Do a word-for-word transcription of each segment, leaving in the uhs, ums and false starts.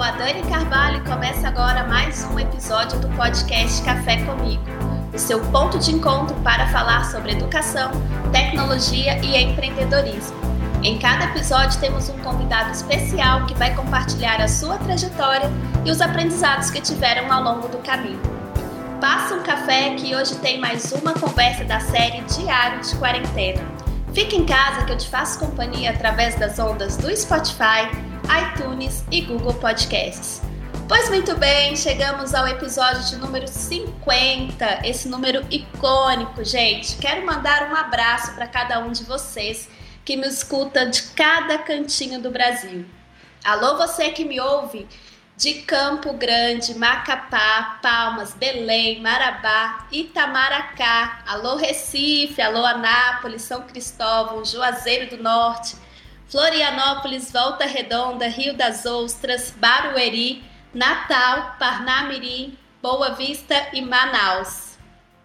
a Dani Carvalho e começa agora mais um episódio do podcast Café Comigo, o seu ponto de encontro para falar sobre educação, tecnologia e empreendedorismo. Em cada episódio temos um convidado especial que vai compartilhar a sua trajetória e os aprendizados que tiveram ao longo do caminho. Passa um café que hoje tem mais uma conversa da série Diário de Quarentena. Fica em casa que eu te faço companhia através das ondas do Spotify, iTunes e Google Podcasts. Pois muito bem, chegamos ao episódio de número cinquenta, esse número icônico, gente. Quero mandar um abraço para cada um de vocês que me escuta de cada cantinho do Brasil. Alô, você que me ouve de Campo Grande, Macapá, Palmas, Belém, Marabá, Itamaracá, alô Recife, alô Anápolis, São Cristóvão, Juazeiro do Norte, Florianópolis, Volta Redonda, Rio das Ostras, Barueri, Natal, Parnamirim, Boa Vista e Manaus.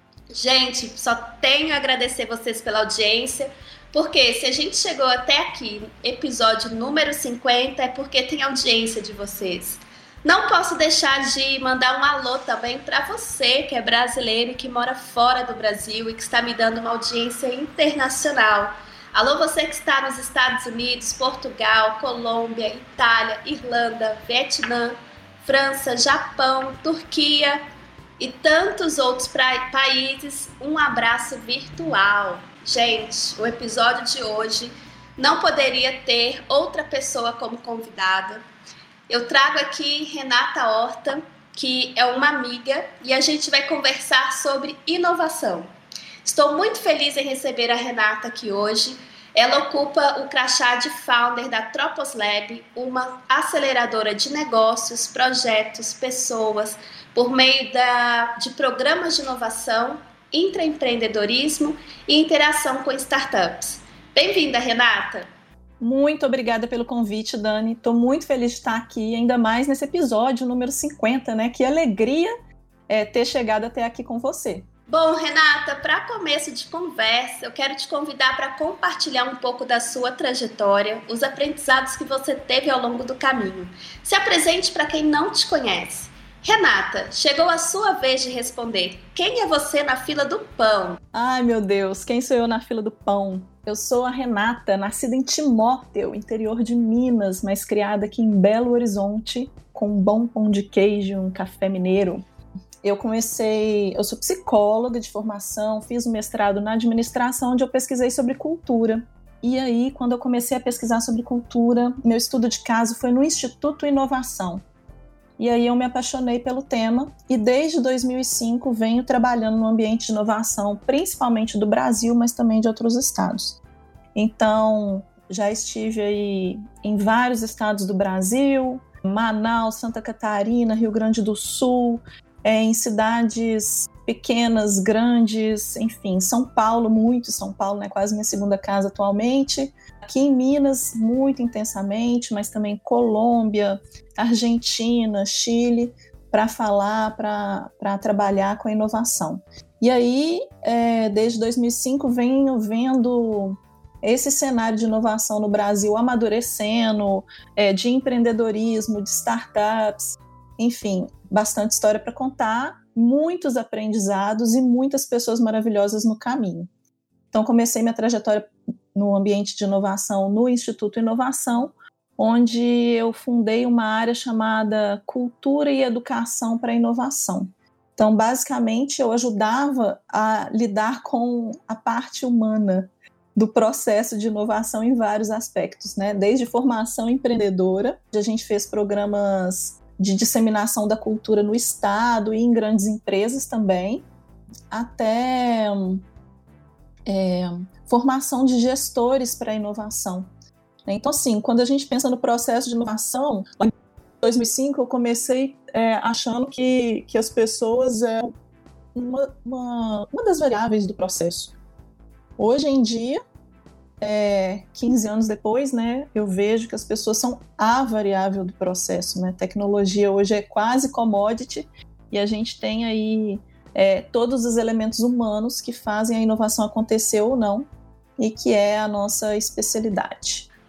Gente, só tenho a agradecer vocês pela audiência, porque se a gente chegou até aqui, episódio número cinquenta, é porque tem audiência de vocês. Não posso deixar de mandar um alô também para você que é brasileiro e que mora fora do Brasil e que está me dando uma audiência internacional. Alô, você que está nos Estados Unidos, Portugal, Colômbia, Itália, Irlanda, Vietnã, França, Japão, Turquia e tantos outros pra- países, um abraço virtual. Gente, o episódio de hoje não poderia ter outra pessoa como convidada. Eu trago aqui Renata Horta, que é uma amiga, e a gente vai conversar sobre inovação. Estou muito feliz em receber a Renata aqui hoje. Ela ocupa o crachá de founder da Tropos Lab, uma aceleradora de negócios, projetos, pessoas, por meio da, de programas de inovação, intraempreendedorismo e interação com startups. Bem-vinda, Renata! Muito obrigada pelo convite, Dani. Estou muito feliz de estar aqui, ainda mais nesse episódio número cinquenta, né? Que alegria é, ter chegado até aqui com você. Bom, Renata, para começo de conversa, eu quero te convidar para compartilhar um pouco da sua trajetória, os aprendizados que você teve ao longo do caminho. Se apresente para quem não te conhece. Renata, chegou a sua vez de responder. Quem é você na fila do pão? Ai, meu Deus, quem sou eu na fila do pão? Eu sou a Renata, nascida em Timóteo, interior de Minas, mas criada aqui em Belo Horizonte, com um bom pão de queijo, um café mineiro. Eu comecei, eu sou psicóloga de formação, fiz um mestrado na administração, onde eu pesquisei sobre cultura. E aí, quando eu comecei a pesquisar sobre cultura, meu estudo de caso foi no Instituto Inovação. E aí eu me apaixonei pelo tema e desde dois mil e cinco venho trabalhando no ambiente de inovação, principalmente do Brasil, mas também de outros estados. Então, já estive aí em vários estados do Brasil, Manaus, Santa Catarina, Rio Grande do Sul, é, em cidades pequenas, grandes, enfim, São Paulo, muito São Paulo, né, quase minha segunda casa atualmente. Aqui em Minas, muito intensamente, mas também Colômbia, Argentina, Chile, para falar, para trabalhar com a inovação. E aí, é, desde dois mil e cinco, venho vendo esse cenário de inovação no Brasil amadurecendo, é, de empreendedorismo, de startups, enfim, bastante história para contar, muitos aprendizados e muitas pessoas maravilhosas no caminho. Então, comecei minha trajetória no ambiente de inovação no Instituto Inovação, onde eu fundei uma área chamada Cultura e Educação para a Inovação. Então, basicamente, eu ajudava a lidar com a parte humana do processo de inovação em vários aspectos, né? Desde formação empreendedora, a gente fez programas de disseminação da cultura no estado e em grandes empresas também, até é, formação de gestores para a inovação. Então, assim, quando a gente pensa no processo de inovação, em dois mil e cinco eu comecei é, achando que, que as pessoas eram uma, uma, uma das variáveis do processo. Hoje em dia, É, quinze anos depois, né, eu vejo que as pessoas são a variável do processo, né? Tecnologia hoje é quase commodity e a gente tem aí é, todos os elementos humanos que fazem a inovação acontecer ou não e que é a nossa especialidade.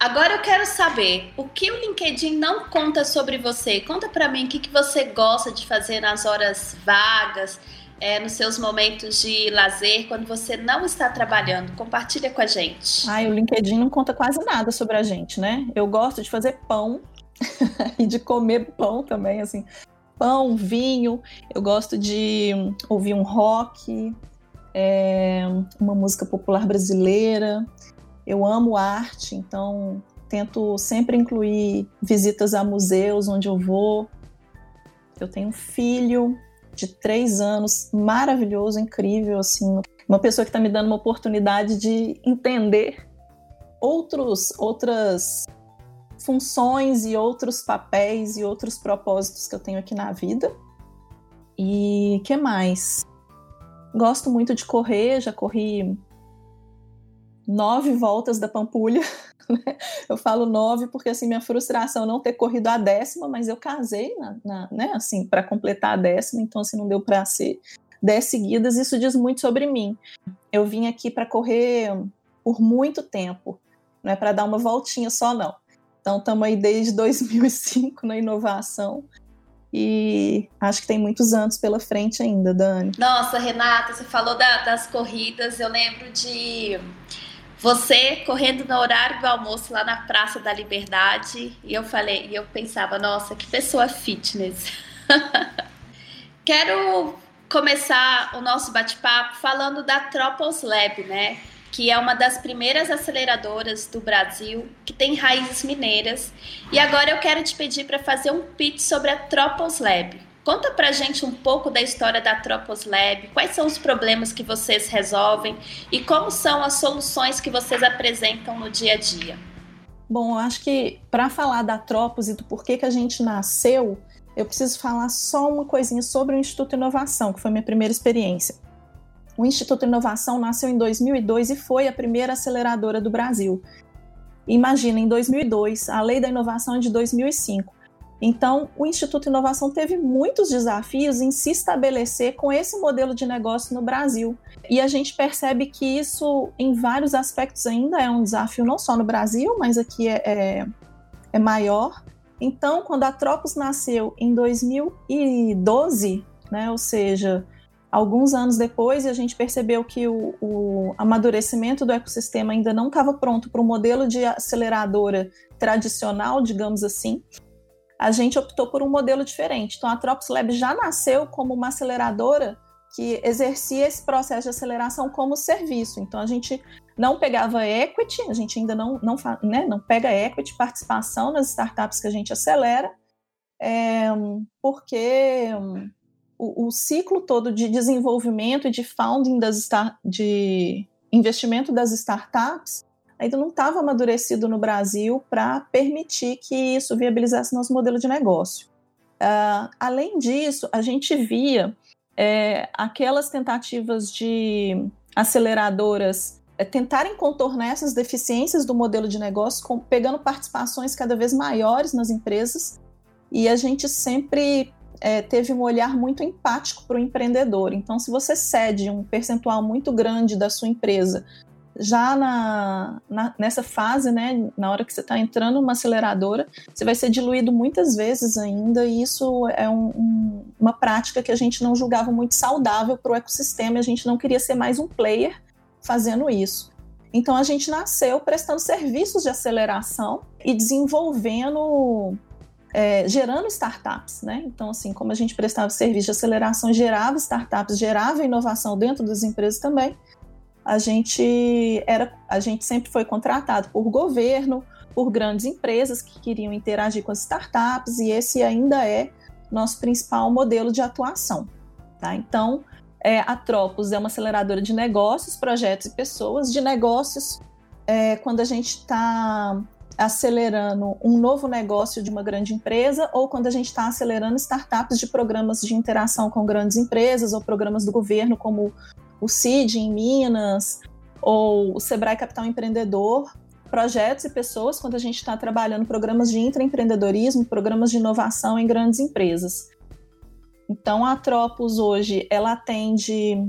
Agora eu quero saber, o que o LinkedIn não conta sobre você? Conta pra mim o que, que você gosta de fazer nas horas vagas, é, nos seus momentos de lazer, quando você não está trabalhando. Compartilha com a gente. Ai, o LinkedIn não conta quase nada sobre a gente, né? Eu gosto de fazer pão e de comer pão também, assim. Pão, vinho, eu gosto de ouvir um rock, é, uma música popular brasileira. Eu amo arte, então tento sempre incluir visitas a museus onde eu vou. Eu tenho um filho de três anos, maravilhoso, incrível, assim, uma pessoa que está me dando uma oportunidade de entender outros, outras funções e outros papéis e outros propósitos que eu tenho aqui na vida. E que mais? Gosto muito de correr, já corri nove voltas da Pampulha. Eu falo nove porque assim, minha frustração é não ter corrido a décima, mas eu casei na, na, né, assim, para completar a décima, então assim, não deu para ser dez seguidas. Isso diz muito sobre mim. Eu vim aqui para correr por muito tempo, não é para dar uma voltinha só, não. Então estamos aí desde dois mil e cinco na inovação e acho que tem muitos anos pela frente ainda, Dani. Nossa, Renata, você falou da, das corridas, eu lembro de você correndo no horário do almoço lá na Praça da Liberdade, e eu falei, e eu pensava, nossa, que pessoa fitness. Quero começar o nosso bate-papo falando da Tropos Lab, né? Que é uma das primeiras aceleradoras do Brasil, que tem raízes mineiras. E agora eu quero te pedir para fazer um pitch sobre a Tropos Lab. Conta pra gente um pouco da história da Tropos Lab, quais são os problemas que vocês resolvem e como são as soluções que vocês apresentam no dia a dia. Bom, eu acho que para falar da Tropos e do porquê que a gente nasceu, eu preciso falar só uma coisinha sobre o Instituto Inovação, que foi minha primeira experiência. O Instituto Inovação nasceu em dois mil e dois e foi a primeira aceleradora do Brasil. Imagina, em dois mil e dois, a Lei da Inovação é de dois mil e cinco. Então, o Instituto Inovação teve muitos desafios em se estabelecer com esse modelo de negócio no Brasil. E a gente percebe que isso, em vários aspectos, ainda é um desafio, não só no Brasil, mas aqui é, é, é maior. Então, quando a Tropos nasceu em dois mil e doze, né, ou seja, alguns anos depois, e a gente percebeu que o, o amadurecimento do ecossistema ainda não estava pronto para o modelo de aceleradora tradicional, digamos assim, a gente optou por um modelo diferente. Então, a Tropos Lab já nasceu como uma aceleradora que exercia esse processo de aceleração como serviço. Então, a gente não pegava equity, a gente ainda não, não, né, não pega equity, participação nas startups que a gente acelera, é, porque o, o ciclo todo de desenvolvimento e de founding, das star, de investimento das startups, ainda não estava amadurecido no Brasil para permitir que isso viabilizasse nosso modelo de negócio. Uh, além disso, a gente via é, aquelas tentativas de aceleradoras é, tentarem contornar essas deficiências do modelo de negócio, com, pegando participações cada vez maiores nas empresas, e a gente sempre é, teve um olhar muito empático para o empreendedor. Então, se você cede um percentual muito grande da sua empresa já na, na, nessa fase, né, na hora que você está entrando numa aceleradora, você vai ser diluído muitas vezes ainda, e isso é um, um, uma prática que a gente não julgava muito saudável para o ecossistema, e a gente não queria ser mais um player fazendo isso. Então a gente nasceu prestando serviços de aceleração e desenvolvendo, é, gerando startups, né? Então, assim, como a gente prestava serviço de aceleração, gerava startups, gerava inovação dentro das empresas também, A gente, era, a gente sempre foi contratado por governo, por grandes empresas que queriam interagir com as startups, e esse ainda é nosso principal modelo de atuação. Tá? Então, é, a Tropos é uma aceleradora de negócios, projetos e pessoas. De negócios, é, quando a gente está acelerando um novo negócio de uma grande empresa, ou quando a gente está acelerando startups de programas de interação com grandes empresas, ou programas do governo, como o C I D em Minas, ou o Sebrae Capital Empreendedor, projetos e pessoas, quando a gente está trabalhando programas de intraempreendedorismo, programas de inovação em grandes empresas. Então, a Tropos hoje, ela atende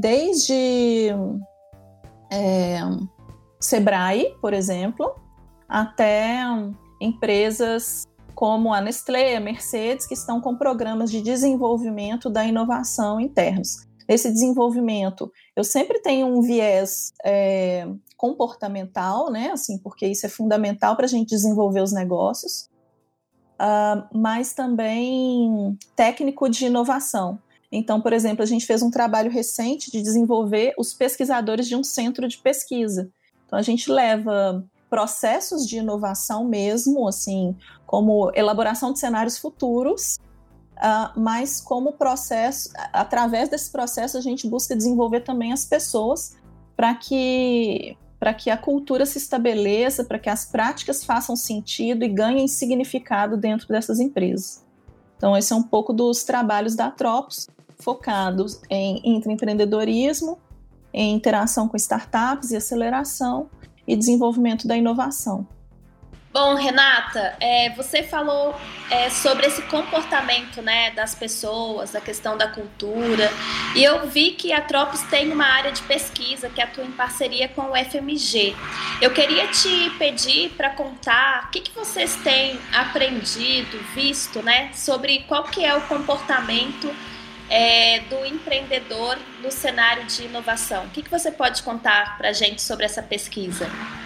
desde é, Sebrae, por exemplo, até empresas como a Nestlé, a Mercedes, que estão com programas de desenvolvimento da inovação internos. Esse desenvolvimento, eu sempre tenho um viés é, comportamental, né, assim, porque isso é fundamental para a gente desenvolver os negócios, uh, mas também técnico de inovação. Então, por exemplo, a gente fez um trabalho recente de desenvolver os pesquisadores de um centro de pesquisa. Então, a gente leva processos de inovação mesmo, assim, como elaboração de cenários futuros, uh, mas como processo, através desse processo a gente busca desenvolver também as pessoas para que, para que a cultura se estabeleça, para que as práticas façam sentido e ganhem significado dentro dessas empresas. Então, esse é um pouco dos trabalhos da Atropos, focados em intraempreendedorismo, em interação com startups e aceleração, e desenvolvimento da inovação. Bom, Renata, é, você falou é, sobre esse comportamento, né, das pessoas, a questão da cultura, e eu vi que a Atropos tem uma área de pesquisa que atua em parceria com o F M G. Eu queria te pedir para contar o que, que vocês têm aprendido, visto, né, sobre qual que é o comportamento é, do empreendedor no cenário de inovação. O que, que você pode contar para a gente sobre essa pesquisa?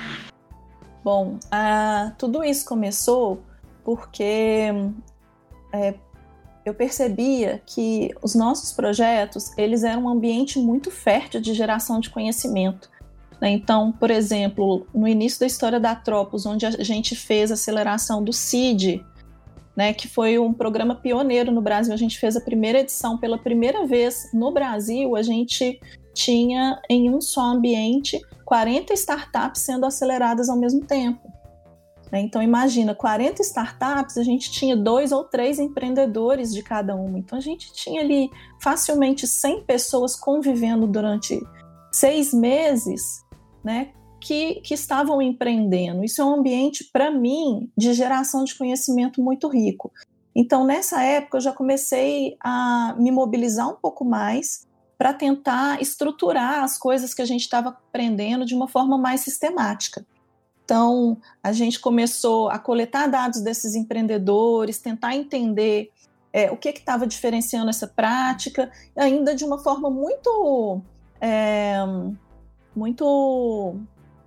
Bom, uh, tudo isso começou porque é, eu percebia que os nossos projetos, eles eram um ambiente muito fértil de geração de conhecimento. Né? Então, por exemplo, no início da história da Atropos, onde a gente fez a aceleração do C I D, né, que foi um programa pioneiro no Brasil, a gente fez a primeira edição pela primeira vez no Brasil, a gente tinha em um só ambiente quarenta startups sendo aceleradas ao mesmo tempo. Então imagina, quarenta startups, a gente tinha dois ou três empreendedores de cada uma. Então a gente tinha ali facilmente cem pessoas convivendo durante seis meses, né, que, que estavam empreendendo. Isso é um ambiente, para mim, de geração de conhecimento muito rico. Então nessa época eu já comecei a me mobilizar um pouco mais para tentar estruturar as coisas que a gente estava aprendendo de uma forma mais sistemática. Então, a gente começou a coletar dados desses empreendedores, tentar entender é, o que estava diferenciando essa prática, ainda de uma forma muito, é, muito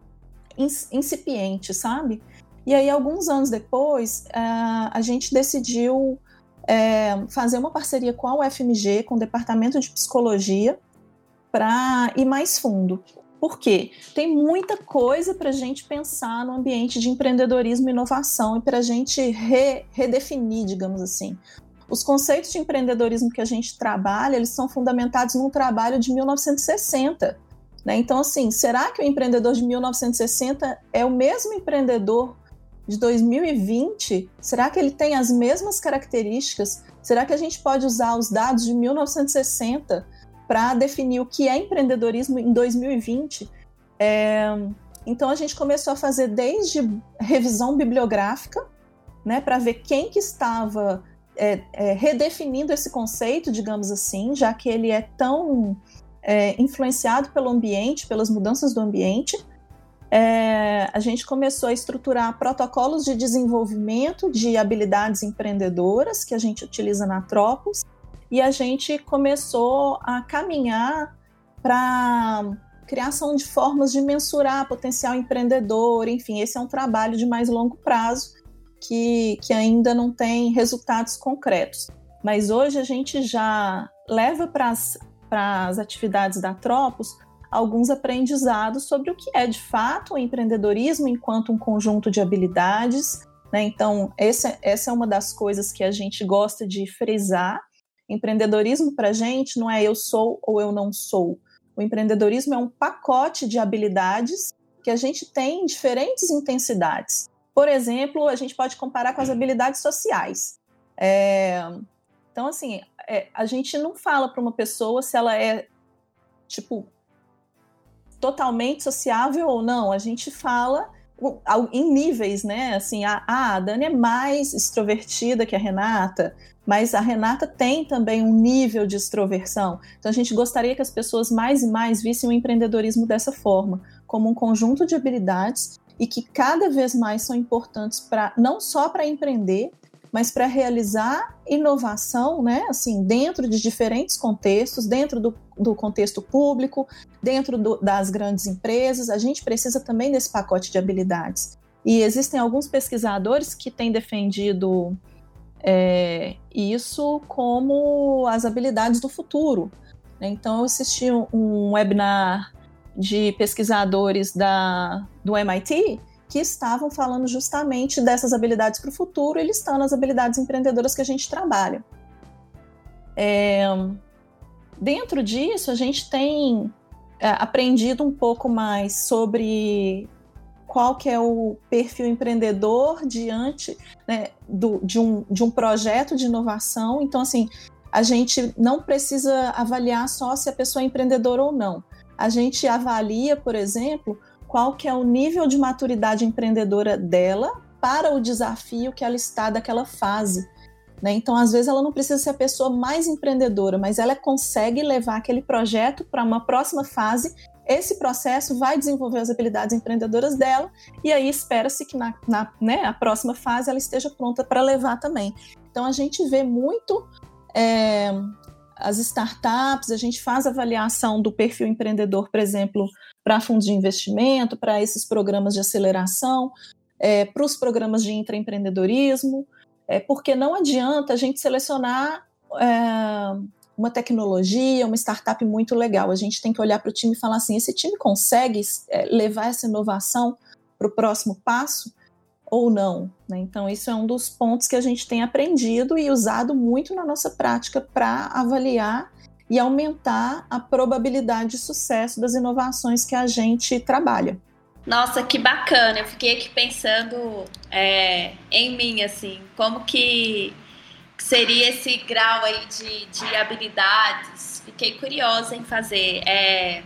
incipiente, sabe? E aí, alguns anos depois, a, a gente decidiu É, fazer uma parceria com a U F M G, com o Departamento de Psicologia, para ir mais fundo. Por quê? Tem muita coisa para a gente pensar no ambiente de empreendedorismo e inovação e para a gente re, redefinir, digamos assim. Os conceitos de empreendedorismo que a gente trabalha, eles são fundamentados num trabalho de mil novecentos e sessenta. Né? Então, assim, será que o empreendedor de mil novecentos e sessenta é o mesmo empreendedor de dois mil e vinte, será que ele tem as mesmas características? Será que a gente pode usar os dados de mil novecentos e sessenta para definir o que é empreendedorismo em dois mil e vinte? É, então a gente começou a fazer desde revisão bibliográfica, né, para ver quem que estava é, é, redefinindo esse conceito, digamos assim, já que ele é tão é, influenciado pelo ambiente, pelas mudanças do ambiente. É, a gente começou a estruturar protocolos de desenvolvimento de habilidades empreendedoras que a gente utiliza na Atropos e a gente começou a caminhar para criação de formas de mensurar potencial empreendedor. Enfim, esse é um trabalho de mais longo prazo que, que ainda não tem resultados concretos. Mas hoje a gente já leva para as atividades da Atropos alguns aprendizados sobre o que é de fato o empreendedorismo enquanto um conjunto de habilidades, né? Então, essa, essa é uma das coisas que a gente gosta de frisar. Empreendedorismo para a gente não é eu sou ou eu não sou. O empreendedorismo é um pacote de habilidades que a gente tem em diferentes intensidades. Por exemplo, a gente pode comparar com as habilidades sociais. É, então, assim, é, a gente não fala para uma pessoa se ela é, tipo, totalmente sociável ou não, a gente fala em níveis, né? Assim, a, a Dani é mais extrovertida que a Renata, mas a Renata tem também um nível de extroversão. Então a gente gostaria que as pessoas mais e mais vissem o empreendedorismo dessa forma, como um conjunto de habilidades e que cada vez mais são importantes para não só para empreender, mas para realizar inovação, né, assim, dentro de diferentes contextos, dentro do, do contexto público, dentro do, das grandes empresas. A gente precisa também desse pacote de habilidades. E existem alguns pesquisadores que têm defendido é, isso como as habilidades do futuro. Então, eu assisti um webinar de pesquisadores da, do M I T que estavam falando justamente dessas habilidades para o futuro e listando as habilidades empreendedoras que a gente trabalha. É, dentro disso, a gente tem é, aprendido um pouco mais sobre qual que é o perfil empreendedor diante, né, do, de, um, de um projeto de inovação. Então, assim, a gente não precisa avaliar só se a pessoa é empreendedora ou não. A gente avalia, por exemplo, qual que é o nível de maturidade empreendedora dela para o desafio que ela está daquela fase, né? Então, às vezes, ela não precisa ser a pessoa mais empreendedora, mas ela consegue levar aquele projeto para uma próxima fase. Esse processo vai desenvolver as habilidades empreendedoras dela e aí espera-se que na, na né, a próxima fase ela esteja pronta para levar também. Então, a gente vê muito é, as startups, a gente faz avaliação do perfil empreendedor, por exemplo, para fundos de investimento, para esses programas de aceleração, é, para os programas de intraempreendedorismo, é, porque não adianta a gente selecionar é, uma tecnologia, uma startup muito legal. A gente tem que olhar para o time e falar assim, esse time consegue é, levar essa inovação para o próximo passo ou não, né? Então, isso é um dos pontos que a gente tem aprendido e usado muito na nossa prática para avaliar e aumentar a probabilidade de sucesso das inovações que a gente trabalha. Nossa, que bacana! Eu fiquei aqui pensando é, em mim, assim, como que seria esse grau aí de, de habilidades. Fiquei curiosa em fazer. É,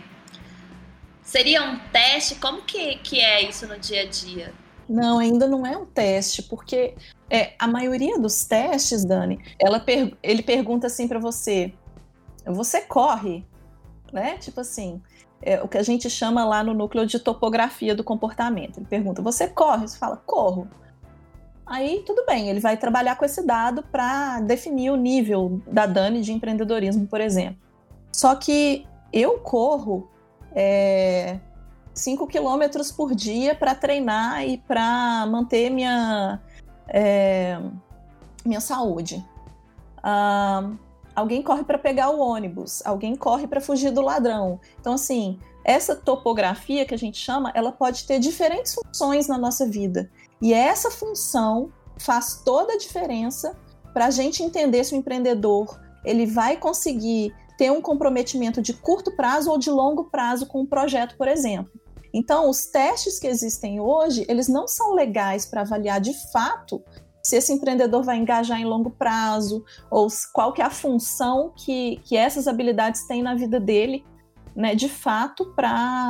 seria um teste? Como que, que é isso no dia a dia? Não, ainda não é um teste, porque é, a maioria dos testes, Dani, ela per- ele pergunta assim para você, você corre, né? Tipo assim, é, o que a gente chama lá no núcleo de topografia do comportamento. Ele pergunta, você corre? Você fala, corro. Aí, tudo bem, ele vai trabalhar com esse dado para definir o nível da Dani de empreendedorismo, por exemplo. Só que eu corro é, cinco quilômetros por dia para treinar e para manter minha, é, minha saúde. Ah, alguém corre para pegar o ônibus, alguém corre para fugir do ladrão. Então, assim, essa topografia que a gente chama, ela pode ter diferentes funções na nossa vida. E essa função faz toda a diferença para a gente entender se o empreendedor ele vai conseguir ter um comprometimento de curto prazo ou de longo prazo com um projeto, por exemplo. Então, os testes que existem hoje, eles não são legais para avaliar de fato se esse empreendedor vai engajar em longo prazo ou qual que é a função que, que essas habilidades têm na vida dele, né, de fato, para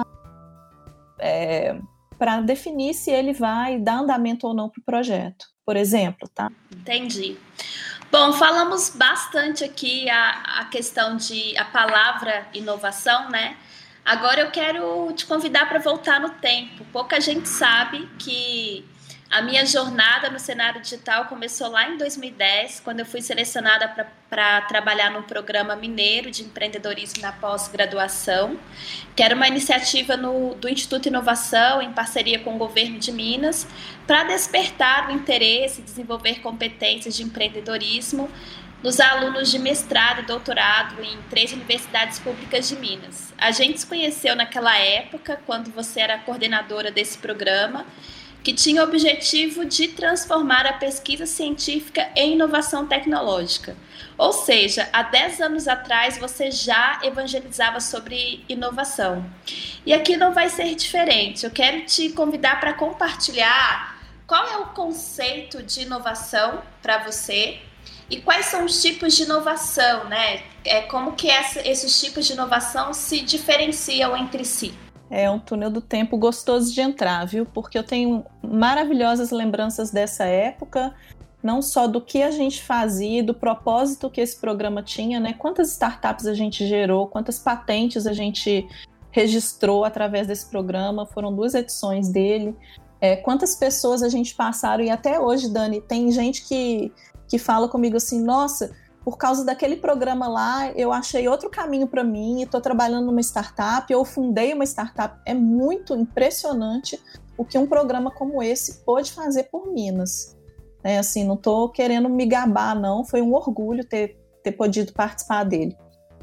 é, para definir se ele vai dar andamento ou não para o projeto, por exemplo, tá? Entendi. Bom, falamos bastante aqui a, a questão de a palavra inovação, né? Agora eu quero te convidar para voltar no tempo. Pouca gente sabe que a minha jornada no cenário digital começou lá em dois mil e dez, quando eu fui selecionada para trabalhar no programa mineiro de empreendedorismo na pós-graduação, que era uma iniciativa no, do Instituto Inovação, em parceria com o governo de Minas, para despertar o interesse e desenvolver competências de empreendedorismo dos alunos de mestrado e doutorado em três universidades públicas de Minas. A gente se conheceu naquela época, quando você era coordenadora desse programa, que tinha o objetivo de transformar a pesquisa científica em inovação tecnológica. Ou seja, há dez anos atrás você já evangelizava sobre inovação. E aqui não vai ser diferente. Eu quero te convidar para compartilhar qual é o conceito de inovação para você e quais são os tipos de inovação, né? É, como que essa, esses tipos de inovação se diferenciam entre si. É um túnel do tempo gostoso de entrar, viu? Porque eu tenho maravilhosas lembranças dessa época, não só do que a gente fazia, do propósito que esse programa tinha, né? Quantas startups a gente gerou, quantas patentes a gente registrou através desse programa, foram duas edições dele. É, quantas pessoas a gente passaram, e até hoje, Dani, tem gente que, que fala comigo assim, nossa, por causa daquele programa lá, eu achei outro caminho para mim, estou trabalhando numa startup, eu fundei uma startup. É muito impressionante o que um programa como esse pôde fazer por Minas. É, assim, não estou querendo me gabar, não, foi um orgulho ter, ter podido participar dele.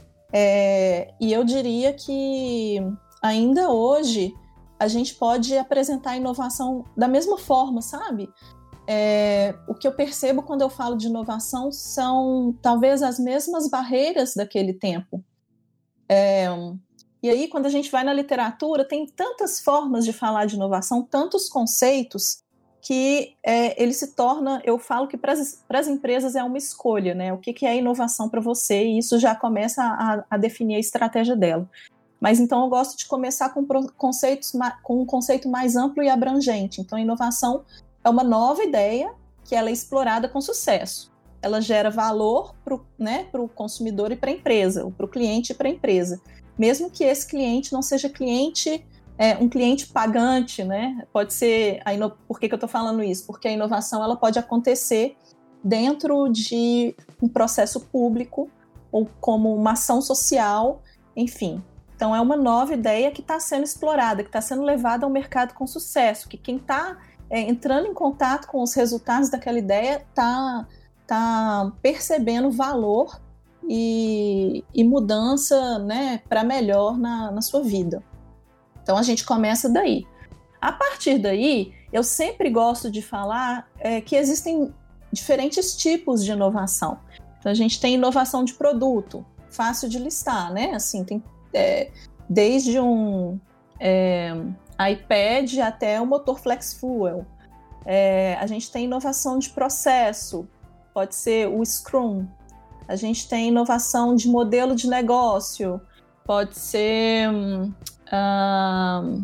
É, e eu diria que ainda hoje a gente pode apresentar a inovação da mesma forma, sabe? É, o que eu percebo quando eu falo de inovação são talvez as mesmas barreiras daquele tempo. É, e aí, quando a gente vai na literatura, tem tantas formas de falar de inovação, tantos conceitos, que é, ele se torna, eu falo que para as empresas é uma escolha, né? O que, que é inovação para você, e isso já começa a, a definir a estratégia dela. Mas então eu gosto de começar com, conceitos, com um conceito mais amplo e abrangente. Então a inovação é uma nova ideia que ela é explorada com sucesso. Ela gera valor para o, né, para o consumidor e para a empresa, ou para o cliente e para a empresa. Mesmo que esse cliente não seja cliente, é, um cliente pagante, né? Pode ser, a ino... por que, que eu estou falando isso? Porque a inovação ela pode acontecer dentro de um processo público ou como uma ação social, enfim. Então é uma nova ideia que está sendo explorada, que está sendo levada ao mercado com sucesso, que quem está é, entrando em contato com os resultados daquela ideia está tá percebendo valor e, e mudança, né, para melhor na, na sua vida. Então a gente começa daí. A partir daí, eu sempre gosto de falar é, que existem diferentes tipos de inovação. Então a gente tem inovação de produto, fácil de listar, né? Assim, tem É, desde um é, iPad até o motor flex fuel. É, a gente tem inovação de processo, pode ser o Scrum. A gente tem inovação de modelo de negócio, pode ser hum, hum,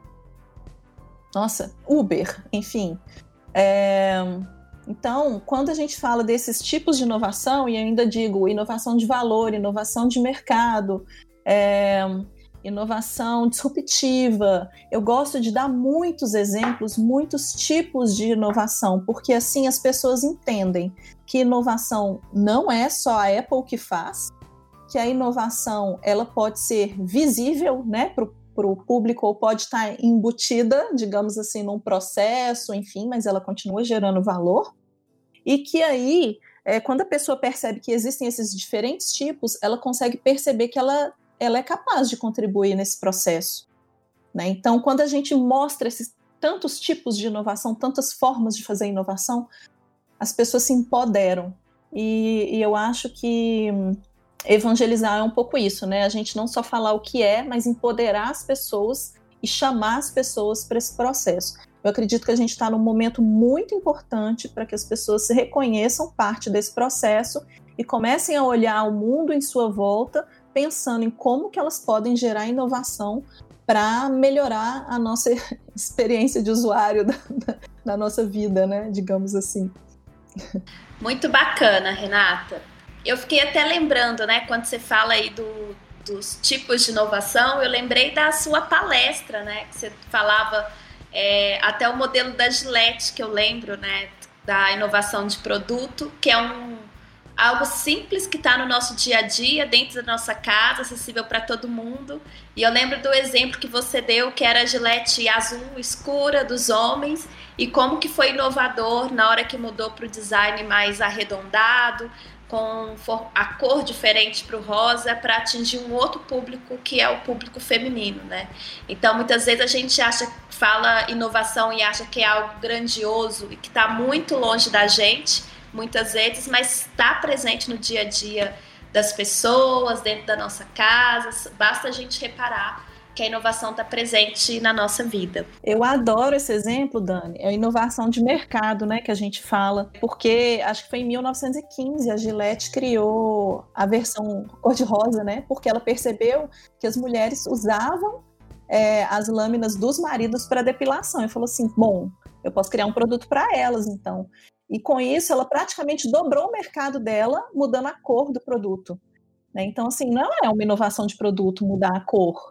nossa, Uber, enfim. É, então, quando a gente fala desses tipos de inovação, e eu ainda digo inovação de valor, inovação de mercado, É, inovação disruptiva. Eu gosto de dar muitos exemplos, muitos tipos de inovação, porque assim as pessoas entendem que inovação não é só a Apple que faz, que a inovação ela pode ser visível, né, para o público, ou pode estar embutida, digamos assim, num processo, enfim, mas ela continua gerando valor, e que aí, é, quando a pessoa percebe que existem esses diferentes tipos, ela consegue perceber que ela ela é capaz de contribuir nesse processo, né? Então, quando a gente mostra esses tantos tipos de inovação, tantas formas de fazer inovação, as pessoas se empoderam. E, e eu acho que evangelizar é um pouco isso, né? A gente não só falar o que é, mas empoderar as pessoas e chamar as pessoas para esse processo. Eu acredito que a gente está num momento muito importante para que as pessoas se reconheçam parte desse processo e comecem a olhar o mundo em sua volta, pensando em como que elas podem gerar inovação para melhorar a nossa experiência de usuário da, da, da nossa vida, né? Digamos assim. Muito bacana, Renata. Eu fiquei até lembrando, né, quando você fala aí do, dos tipos de inovação, eu lembrei da sua palestra, né, que você falava é, até o modelo da Gillette, que eu lembro, né, da inovação de produto, que é um algo simples que está no nosso dia a dia, dentro da nossa casa, acessível para todo mundo. E eu lembro do exemplo que você deu, que era a Gillette azul escura dos homens, e como que foi inovador na hora que mudou para o design mais arredondado, com a cor diferente para o rosa, para atingir um outro público, que é o público feminino, né? Então, muitas vezes a gente acha, fala inovação e acha que é algo grandioso e que está muito longe da gente, muitas vezes, mas está presente no dia a dia das pessoas, dentro da nossa casa. Basta a gente reparar que a inovação está presente na nossa vida. Eu adoro esse exemplo, Dani. É a inovação de mercado, né, que a gente fala, porque acho que foi em mil novecentos e quinze a Gillette criou a versão cor-de-rosa, né, porque ela percebeu que as mulheres usavam é, as lâminas dos maridos para depilação. E falou assim, bom, eu posso criar um produto para elas, então. E com isso, ela praticamente dobrou o mercado dela, mudando a cor do produto. Né? Então, assim, não é uma inovação de produto mudar a cor.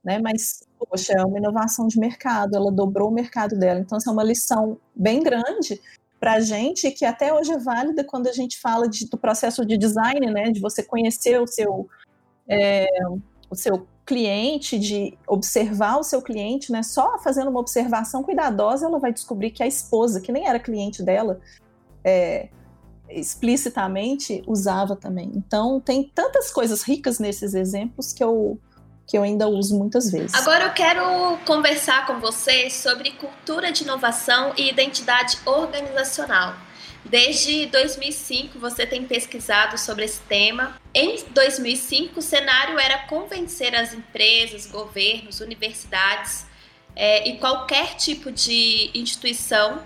né? Mas, poxa, é uma inovação de mercado, ela dobrou o mercado dela. Então, essa é uma lição bem grande para a gente, que até hoje é válida quando a gente fala de, do processo de design, né? De você conhecer o seu, é, o seu cliente, de observar o seu cliente, né? Só fazendo uma observação cuidadosa, ela vai descobrir que a esposa, que nem era cliente dela, é, explicitamente usava também. Então, tem tantas coisas ricas nesses exemplos que eu, que eu ainda uso muitas vezes. Agora eu quero conversar com você sobre cultura de inovação e identidade organizacional. Desde dois mil e cinco você tem pesquisado sobre esse tema. Em dois mil e cinco o cenário era convencer as empresas, governos, universidades é, e qualquer tipo de instituição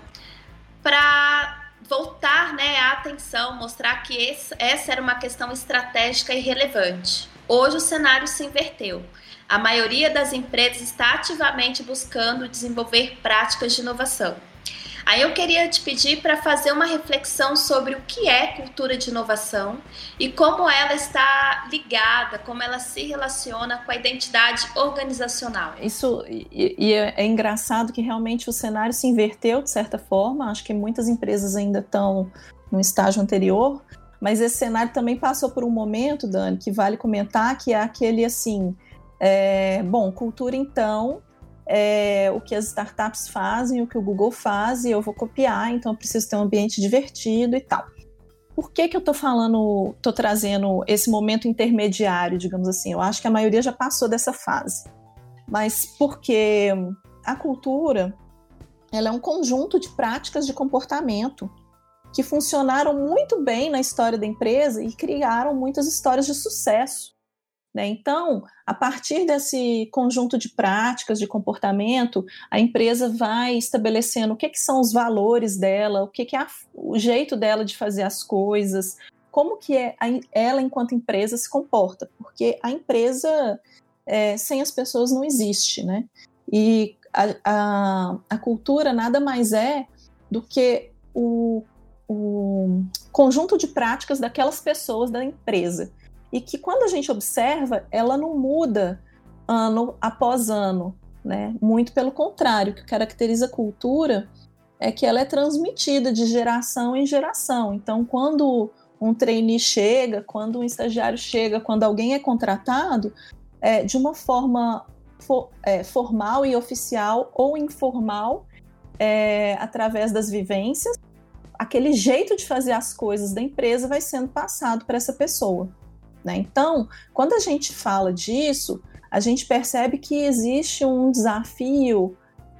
para voltar, né, a atenção, mostrar que esse, essa era uma questão estratégica e relevante. Hoje o cenário se inverteu. A maioria das empresas está ativamente buscando desenvolver práticas de inovação. Aí eu queria te pedir para fazer uma reflexão sobre o que é cultura de inovação e como ela está ligada, como ela se relaciona com a identidade organizacional. Isso, e, e é engraçado que realmente o cenário se inverteu de certa forma. Acho que muitas empresas ainda estão no estágio anterior, mas esse cenário também passou por um momento, Dani, que vale comentar, que é aquele assim, é, bom, cultura então... É, o que as startups fazem, o que o Google faz, e eu vou copiar, então eu preciso ter um ambiente divertido e tal. Por que que eu estou falando, estou trazendo esse momento intermediário, digamos assim? Eu acho que a maioria já passou dessa fase. Mas porque a cultura, ela é um conjunto de práticas de comportamento que funcionaram muito bem na história da empresa e criaram muitas histórias de sucesso. Né? Então, a partir desse conjunto de práticas, de comportamento, a empresa vai estabelecendo o que, que são os valores dela, o que, que é a, o jeito dela de fazer as coisas, como que é a, ela, enquanto empresa, se comporta. Porque a empresa, é, sem as pessoas, não existe. Né? E a, a, a cultura nada mais é do que o, o conjunto de práticas daquelas pessoas da empresa. E que quando a gente observa, ela não muda ano após ano, né? Muito pelo contrário, o que caracteriza a cultura é que ela é transmitida de geração em geração. Então, quando um trainee chega, quando um estagiário chega, quando alguém é contratado, é, de uma forma for, é, formal e oficial ou informal, é, através das vivências, aquele jeito de fazer as coisas da empresa vai sendo passado para essa pessoa. Né? Então, quando a gente fala disso, a gente percebe que existe um desafio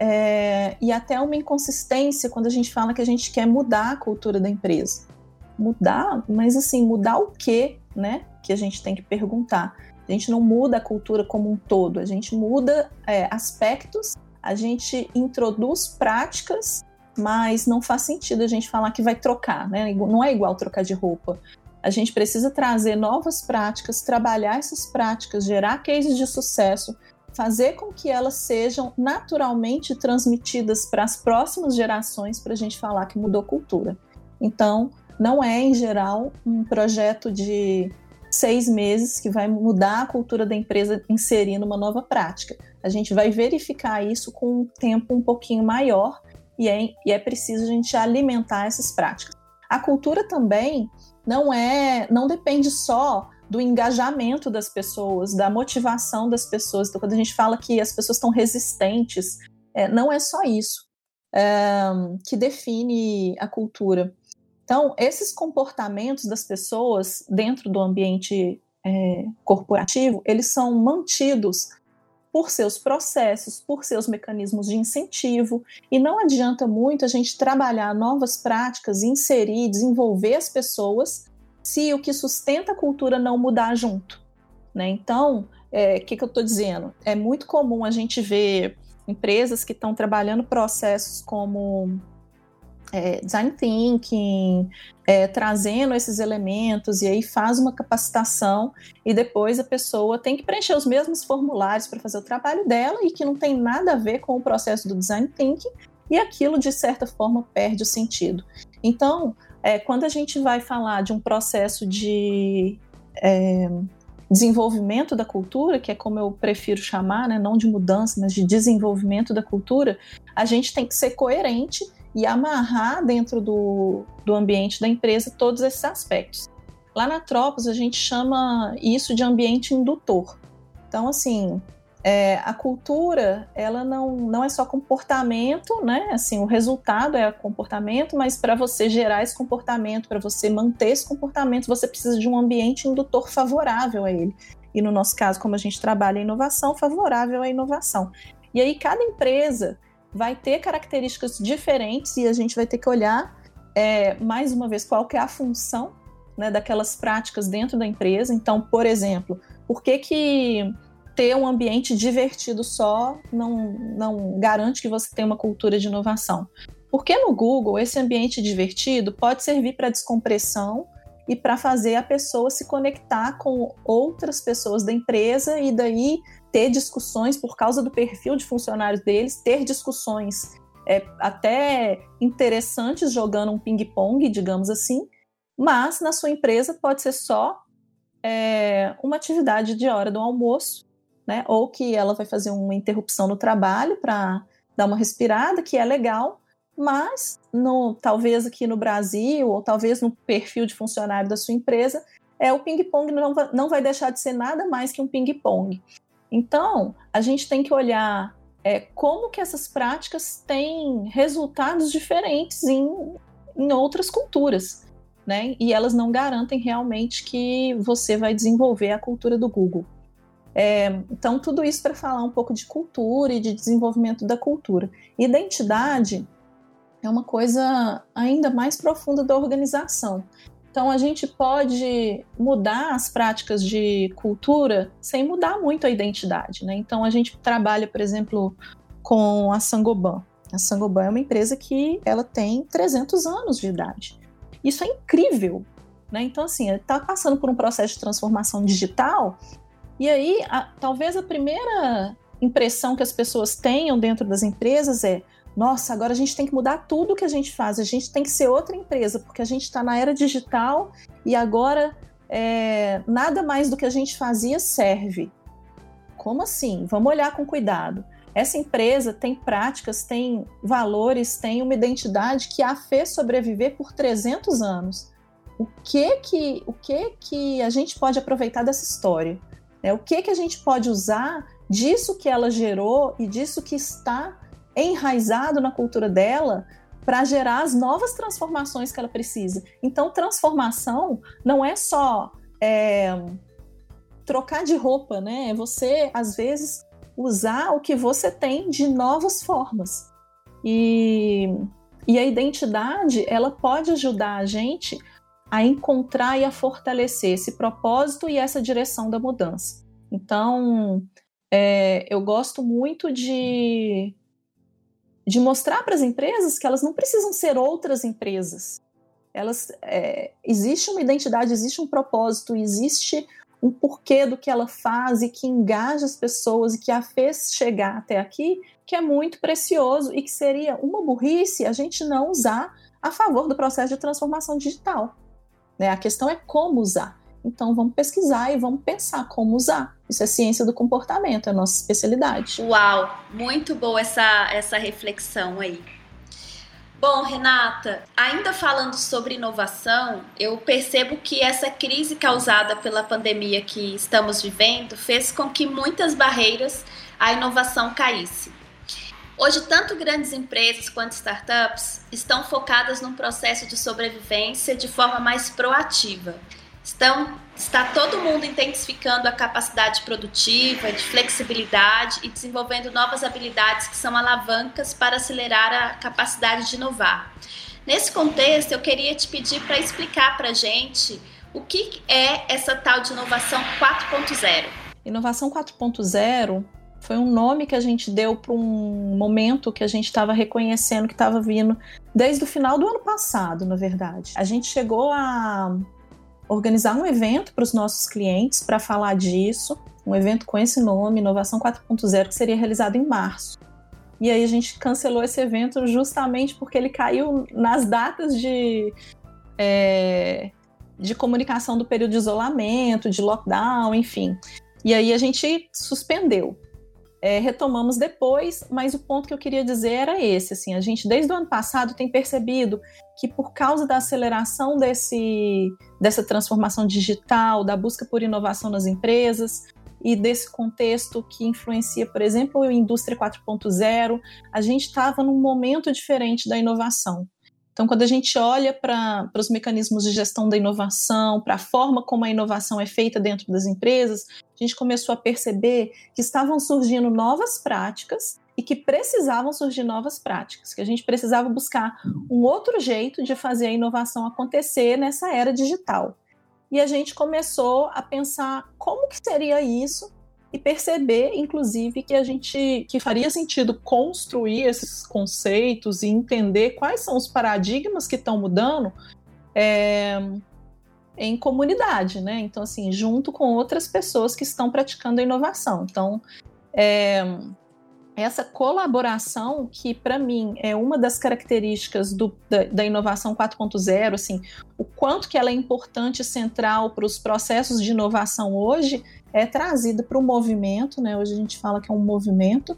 é, e até uma inconsistência quando a gente fala que a gente quer mudar a cultura da empresa. Mudar? Mas assim, mudar o quê? Né? Que a gente tem que perguntar. A gente não muda a cultura como um todo, a gente muda é, aspectos, a gente introduz práticas, mas não faz sentido a gente falar que vai trocar, né? Não é igual trocar de roupa. A gente precisa trazer novas práticas, trabalhar essas práticas, gerar cases de sucesso, fazer com que elas sejam naturalmente transmitidas para as próximas gerações para a gente falar que mudou cultura. Então, não é, em geral, um projeto de seis meses que vai mudar a cultura da empresa inserindo uma nova prática. A gente vai verificar isso com um tempo um pouquinho maior e é, e é preciso a gente alimentar essas práticas. A cultura também não é, não depende só do engajamento das pessoas, da motivação das pessoas. Então, quando a gente fala que as pessoas estão resistentes, é, não é só isso é, que define a cultura. Então, esses comportamentos das pessoas dentro do ambiente é, corporativo, eles são mantidos por seus processos, por seus mecanismos de incentivo, e não adianta muito a gente trabalhar novas práticas, inserir, desenvolver as pessoas, se o que sustenta a cultura não mudar junto. Né? Então, o é, que, que eu estou dizendo? É muito comum a gente ver empresas que estão trabalhando processos como É, design thinking, é, trazendo esses elementos, e aí faz uma capacitação e depois a pessoa tem que preencher os mesmos formulários para fazer o trabalho dela e que não tem nada a ver com o processo do design thinking, e aquilo de certa forma perde o sentido. Então, é, quando a gente vai falar de um processo de é, desenvolvimento da cultura, que é como eu prefiro chamar, né, não de mudança, mas de desenvolvimento da cultura, a gente tem que ser coerente e amarrar dentro do, do ambiente da empresa todos esses aspectos. Lá na Tropos, a gente chama isso de ambiente indutor. Então, assim, é, a cultura, ela não, não é só comportamento, né? Assim, o resultado é comportamento, mas para você gerar esse comportamento, para você manter esse comportamento, você precisa de um ambiente indutor favorável a ele. E no nosso caso, como a gente trabalha em inovação, favorável à inovação. E aí, cada empresa vai ter características diferentes e a gente vai ter que olhar, é, mais uma vez, qual que é a função, né, daquelas práticas dentro da empresa. Então, por exemplo, por que que ter um ambiente divertido só não, não garante que você tenha uma cultura de inovação? Porque no Google, esse ambiente divertido pode servir para descompressão e para fazer a pessoa se conectar com outras pessoas da empresa e daí ter discussões por causa do perfil de funcionários deles, ter discussões é, até interessantes jogando um ping-pong, digamos assim, mas na sua empresa pode ser só é, uma atividade de hora do almoço, né? Ou que ela vai fazer uma interrupção no trabalho para dar uma respirada, que é legal, mas no, talvez aqui no Brasil, ou talvez no perfil de funcionário da sua empresa, é, o ping-pong não vai, não vai deixar de ser nada mais que um ping-pong. Então, a gente tem que olhar é, como que essas práticas têm resultados diferentes em, em outras culturas, né? E elas não garantem realmente que você vai desenvolver a cultura do Google. É, então, tudo isso para falar um pouco de cultura e de desenvolvimento da cultura. Identidade é uma coisa ainda mais profunda da organização. Então, a gente pode mudar as práticas de cultura sem mudar muito a identidade, né? Então, a gente trabalha, por exemplo, com a Saint-Gobain. A Saint-Gobain é uma empresa que ela tem trezentos anos de idade. Isso é incrível, né? Então, assim, está passando por um processo de transformação digital e aí, a, talvez a primeira impressão que as pessoas tenham dentro das empresas é: nossa, agora a gente tem que mudar tudo que a gente faz, a gente tem que ser outra empresa, porque a gente está na era digital e agora é, nada mais do que a gente fazia serve. Como assim? Vamos olhar com cuidado. Essa empresa tem práticas, tem valores, tem uma identidade que a fez sobreviver por trezentos anos. O que que, o que, que a gente pode aproveitar dessa história? É, o que, que a gente pode usar disso que ela gerou e disso que está enraizado na cultura dela para gerar as novas transformações que ela precisa? Então, transformação não é só é, trocar de roupa, né? É você, às vezes, usar o que você tem de novas formas. E, e a identidade, ela pode ajudar a gente a encontrar e a fortalecer esse propósito e essa direção da mudança. Então, é, eu gosto muito de, de mostrar para as empresas que elas não precisam ser outras empresas. Elas, é, existe uma identidade, existe um propósito, existe um porquê do que ela faz e que engaja as pessoas e que a fez chegar até aqui, que é muito precioso e que seria uma burrice a gente não usar a favor do processo de transformação digital. Né? A questão é como usar. Então vamos pesquisar e vamos pensar como usar. Isso é ciência do comportamento, é a nossa especialidade. Uau, muito boa essa, essa reflexão aí. Bom, Renata, ainda falando sobre inovação, eu percebo que essa crise causada pela pandemia que estamos vivendo fez com que muitas barreiras à inovação caíssem. Hoje, tanto grandes empresas quanto startups estão focadas num processo de sobrevivência de forma mais proativa. Estão, está todo mundo intensificando a capacidade produtiva, de flexibilidade e desenvolvendo novas habilidades que são alavancas para acelerar a capacidade de inovar. Nesse contexto, eu queria te pedir para explicar para a gente o que é essa tal de inovação quatro ponto zero. Inovação quatro ponto zero foi um nome que a gente deu para um momento que a gente estava reconhecendo que estava vindo desde o final do ano passado, na verdade. A gente chegou a organizar um evento para os nossos clientes para falar disso, um evento com esse nome, Inovação quatro ponto zero, que seria realizado em março. E aí a gente cancelou esse evento justamente porque ele caiu nas datas de, é, de comunicação do período de isolamento, de lockdown, enfim. E aí a gente suspendeu. É, retomamos depois, mas o ponto que eu queria dizer era esse, assim, a gente desde o ano passado tem percebido que por causa da aceleração desse, dessa transformação digital, da busca por inovação nas empresas e desse contexto que influencia, por exemplo, a indústria quatro ponto zero, a gente estava num momento diferente da inovação. Então, quando a gente olha para os mecanismos de gestão da inovação, para a forma como a inovação é feita dentro das empresas, a gente começou a perceber que estavam surgindo novas práticas e que precisavam surgir novas práticas, que a gente precisava buscar um outro jeito de fazer a inovação acontecer nessa era digital. E a gente começou a pensar como que seria isso e perceber, inclusive, que a gente que faria sentido construir esses conceitos e entender quais são os paradigmas que estão mudando é, em comunidade, né? Então, assim, junto com outras pessoas que estão praticando a inovação. Então, é, essa colaboração que, para mim, é uma das características do, da, da inovação quatro ponto zero, assim, o quanto que ela é importante e central para os processos de inovação hoje, é trazida para o movimento, né? Hoje a gente fala que é um movimento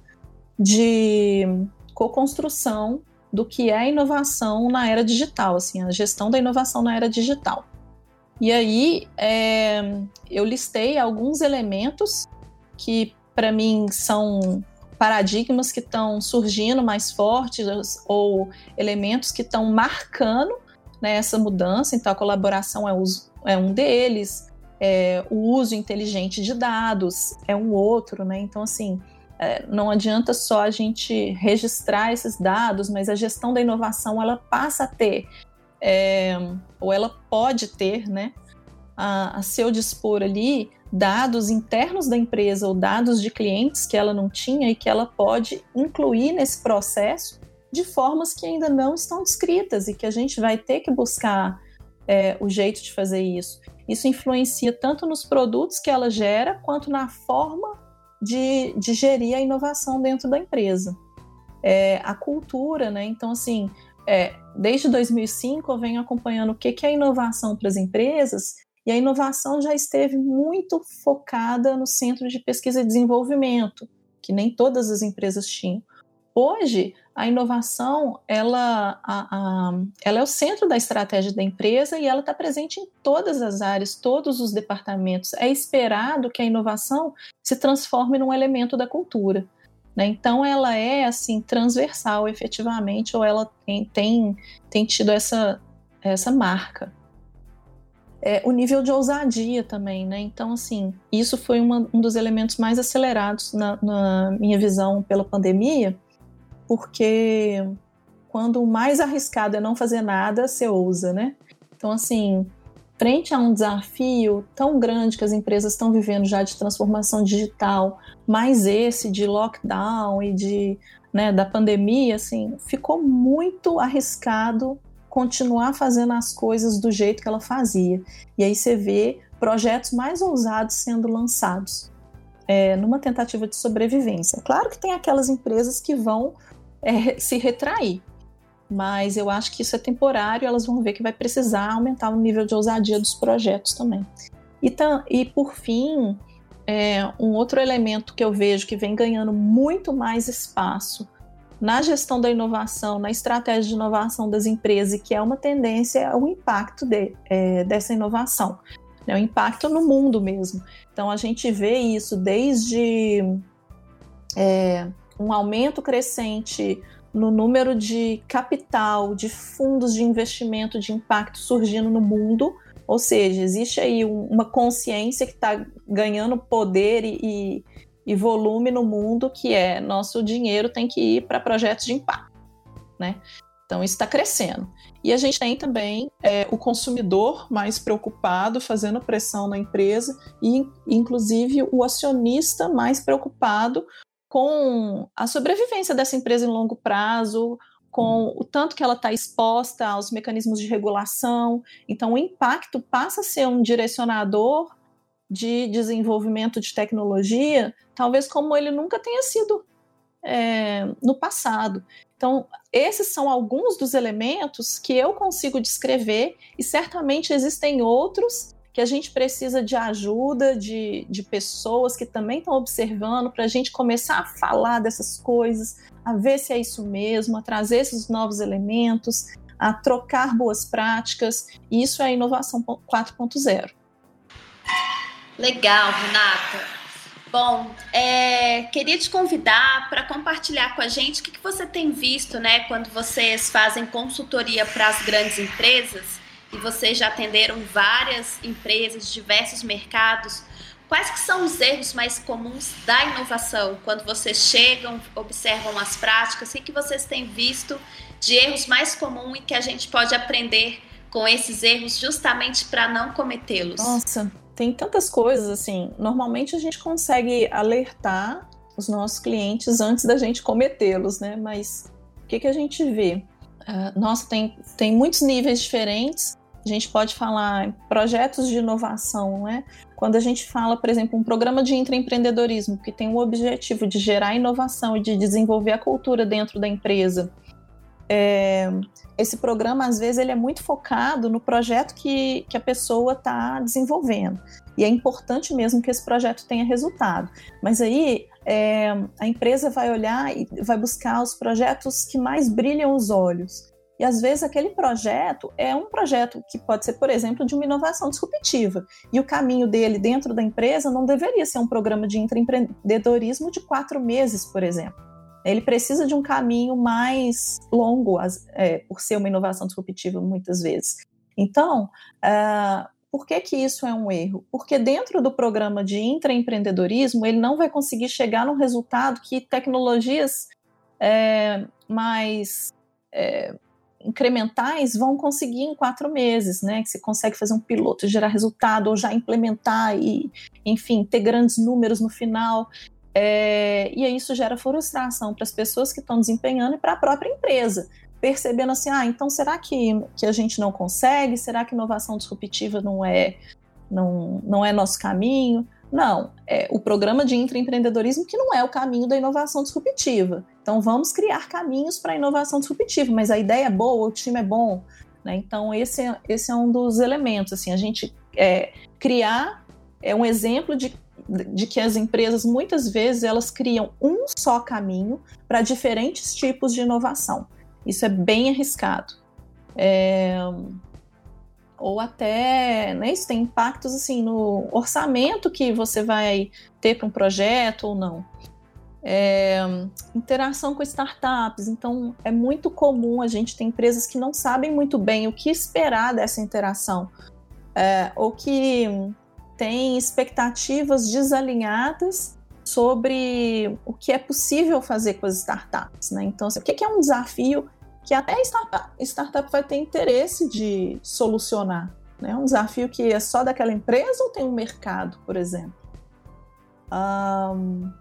de co-construção do que é a inovação na era digital, assim, a gestão da inovação na era digital. E aí é, eu listei alguns elementos que, para mim, são paradigmas que estão surgindo mais fortes ou elementos que estão marcando, né, essa mudança. Então, a colaboração é, os, é um deles. É, o uso inteligente de dados é um outro, né? Então, assim, é, não adianta só a gente registrar esses dados, mas a gestão da inovação, ela passa a ter, é, ou ela pode ter, né, a, a seu dispor ali, dados internos da empresa ou dados de clientes que ela não tinha e que ela pode incluir nesse processo de formas que ainda não estão descritas e que a gente vai ter que buscar é, o jeito de fazer isso. Isso influencia tanto nos produtos que ela gera, quanto na forma de, de gerir a inovação dentro da empresa. É, a cultura, né? Então, assim, é, desde dois mil e cinco eu venho acompanhando o que, que é inovação para as empresas, e a inovação já esteve muito focada no centro de pesquisa e desenvolvimento, que nem todas as empresas tinham. Hoje, a inovação, ela, a, a, ela é o centro da estratégia da empresa e ela está presente em todas as áreas, todos os departamentos. É esperado que a inovação se transforme num elemento da cultura, né? Então, ela é, assim, transversal, efetivamente, ou ela tem, tem, tem tido essa, essa marca. É, o nível de ousadia também, né? Então, assim, isso foi uma, um dos elementos mais acelerados na, na minha visão pela pandemia, porque quando o mais arriscado é não fazer nada, você ousa, né? Então, assim, frente a um desafio tão grande que as empresas estão vivendo já de transformação digital, mais esse de lockdown e de, né, da pandemia, assim, ficou muito arriscado continuar fazendo as coisas do jeito que ela fazia. E aí você vê projetos mais ousados sendo lançados é, numa tentativa de sobrevivência. Claro que tem aquelas empresas que vão É, se retrair, mas eu acho que isso é temporário, elas vão ver que vai precisar aumentar o nível de ousadia dos projetos também. E, tam, e por fim, é, um outro elemento que eu vejo que vem ganhando muito mais espaço na gestão da inovação, na estratégia de inovação das empresas, e que é uma tendência, é o impacto de, é, dessa inovação, né, o impacto no mundo mesmo. Então a gente vê isso desde é, um aumento crescente no número de capital, de fundos de investimento de impacto surgindo no mundo, ou seja, existe aí um, uma consciência que está ganhando poder e, e, e volume no mundo, que é nosso dinheiro tem que ir para projetos de impacto, né? Então isso está crescendo. E a gente tem também é, o consumidor mais preocupado, fazendo pressão na empresa, e inclusive o acionista mais preocupado com a sobrevivência dessa empresa em longo prazo, com o tanto que ela está exposta aos mecanismos de regulação. Então, o impacto passa a ser um direcionador de desenvolvimento de tecnologia, talvez como ele nunca tenha sido é, no passado. Então, esses são alguns dos elementos que eu consigo descrever, e certamente existem outros que a gente precisa de ajuda de, de pessoas que também estão observando, para a gente começar a falar dessas coisas, a ver se é isso mesmo, a trazer esses novos elementos, a trocar boas práticas, e isso é a inovação quatro ponto zero. Legal, Renata. Bom, é, queria te convidar para compartilhar com a gente o que, que você tem visto, né, quando vocês fazem consultoria para as grandes empresas, e vocês já atenderam várias empresas, diversos mercados. Quais que são os erros mais comuns da inovação? Quando vocês chegam, observam as práticas, o que, que vocês têm visto de erros mais comuns e que a gente pode aprender com esses erros justamente para não cometê-los? Nossa, tem tantas coisas, assim. Normalmente a gente consegue alertar os nossos clientes antes da gente cometê-los, né? Mas o que, que a gente vê? Uh, nossa, tem, tem muitos níveis diferentes. A gente pode falar em projetos de inovação, né? Quando a gente fala, por exemplo, um programa de intraempreendedorismo que tem o objetivo de gerar inovação e de desenvolver a cultura dentro da empresa. É, esse programa, às vezes, ele é muito focado no projeto que, que a pessoa está desenvolvendo. E é importante mesmo que esse projeto tenha resultado. Mas aí é, a empresa vai olhar e vai buscar os projetos que mais brilham os olhos. E às vezes aquele projeto é um projeto que pode ser, por exemplo, de uma inovação disruptiva. E o caminho dele dentro da empresa não deveria ser um programa de intraempreendedorismo de quatro meses, por exemplo. Ele precisa de um caminho mais longo, é, por ser uma inovação disruptiva muitas vezes. Então, uh, por que que isso é um erro? Porque dentro do programa de intraempreendedorismo, ele não vai conseguir chegar num resultado que tecnologias é, mais é, incrementais vão conseguir em quatro meses, né? Que você consegue fazer um piloto, gerar resultado, ou já implementar e, enfim, ter grandes números no final. É, e aí isso gera frustração para as pessoas que estão desempenhando e para a própria empresa, percebendo assim, ah, então será que, que a gente não consegue? Será que inovação disruptiva não é, não, não é nosso caminho? Não, é o programa de intraempreendedorismo que não é o caminho da inovação disruptiva. Então vamos criar caminhos para a inovação disruptiva, mas a ideia é boa, o time é bom, né? Então esse é, esse é um dos elementos, assim, a gente é, criar é um exemplo de de que as empresas, muitas vezes, elas criam um só caminho para diferentes tipos de inovação. Isso é bem arriscado. É... Ou até, né, isso tem impactos assim, no orçamento que você vai ter para um projeto ou não. É... Interação com startups. Então, é muito comum a gente ter empresas que não sabem muito bem o que esperar dessa interação. É... Ou que tem expectativas desalinhadas sobre o que é possível fazer com as startups, né? Então, assim, o que é um desafio que até a startup, startup vai ter interesse de solucionar, né? Um desafio que é só daquela empresa ou tem um mercado, por exemplo? Um,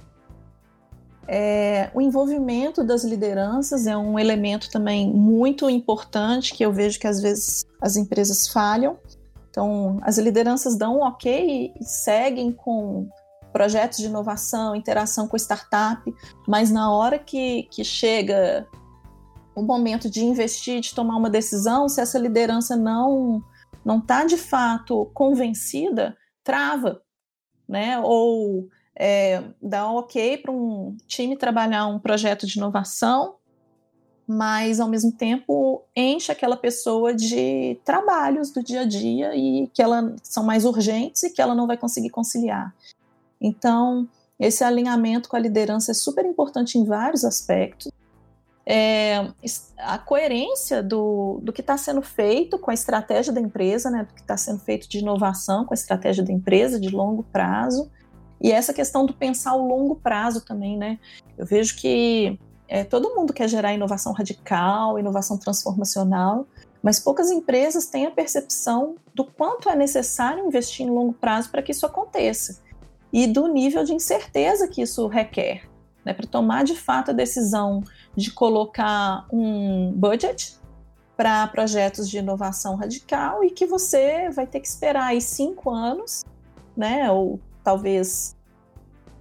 é, o envolvimento das lideranças é um elemento também muito importante que eu vejo que às vezes as empresas falham. Então, as lideranças dão um ok e seguem com projetos de inovação, interação com a startup, mas na hora que, que chega o momento de investir, de tomar uma decisão, se essa liderança não não está de fato convencida, trava, né? Ou é, dá um ok para um time trabalhar um projeto de inovação, mas ao mesmo tempo enche aquela pessoa de trabalhos do dia a dia e que ela, são mais urgentes e que ela não vai conseguir conciliar. Então, esse alinhamento com a liderança é super importante em vários aspectos. É, a coerência do, do que está sendo feito com a estratégia da empresa, né, do que está sendo feito de inovação com a estratégia da empresa de longo prazo, e essa questão do pensar o longo prazo também, né? Eu vejo que É, todo mundo quer gerar inovação radical, inovação transformacional, mas poucas empresas têm a percepção do quanto é necessário investir em longo prazo para que isso aconteça e do nível de incerteza que isso requer, né, para tomar de fato a decisão de colocar um budget para projetos de inovação radical e que você vai ter que esperar aí cinco anos, né, ou talvez